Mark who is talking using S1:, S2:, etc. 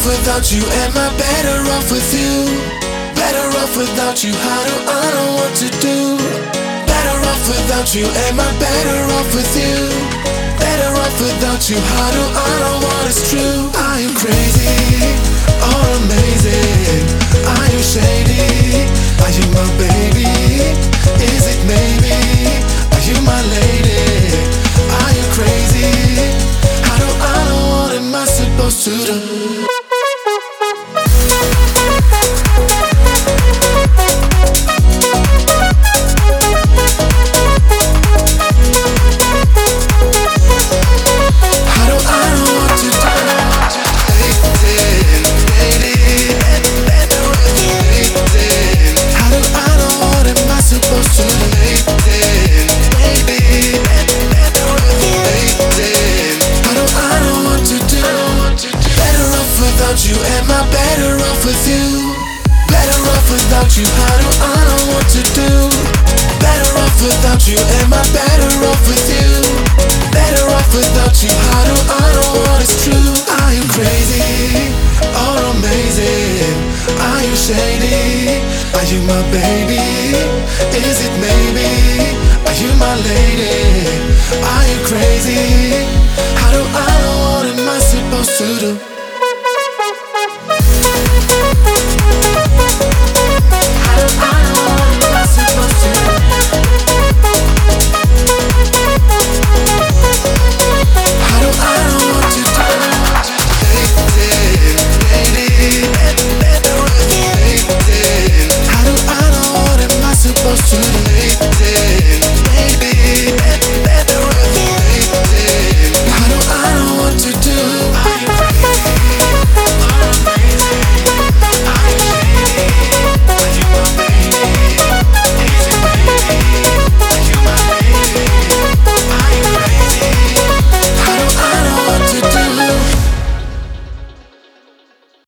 S1: off without you? Am I better off with you? Better off without you, how do I know what to do? Better off without you, am I better off with you? Better off without you, how do I know what is true? Are you crazy or amazing? Are you shady? Are you my baby? Is it maybe? Are you my lady? Are you crazy? How do I know what am I supposed to do? You, am I better off with you? Better off without you, how do I know what to do? Better off without you, am I better off with you? Better off without you, how do I know what is true? Are you crazy or amazing? Are you shady? Are you my baby? Is it maybe? Are you my lady? Are you crazy? How do I know what am I supposed to do?